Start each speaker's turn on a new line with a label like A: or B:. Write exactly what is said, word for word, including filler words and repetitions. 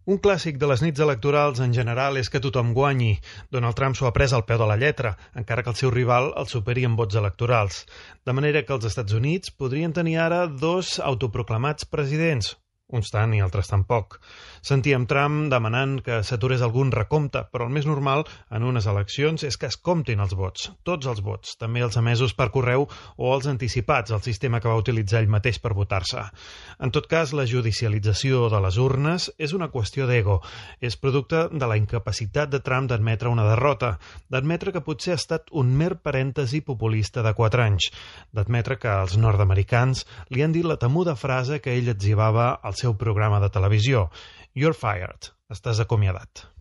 A: Un clàssic de les nits electorals en general és que tothom guanyi. Donald Trump s'ho ha pres al peu de la lletra, encara que el seu rival el superi en vots electorals. De manera que els Estats Units podrien tenir ara dos autoproclamats presidents. Uns tant i altres tampoc. Sentíem Trump demanant que s'aturés algun recompte, però el més normal en unes eleccions és que es comptin els vots, tots els vots, també els emesos per correu o els anticipats, el sistema que va utilitzar ell mateix per votar-se. En tot cas, la judicialització de les urnes és una qüestió d'ego. És producte de la incapacitat de Trump d'admetre una derrota, d'admetre que potser ha estat un mer parèntesi populista de quatre anys, d'admetre que els nord-americans li han dit la temuda frase que ell etzibava al seu programa de televisió: "You're fired", estàs acomiadat.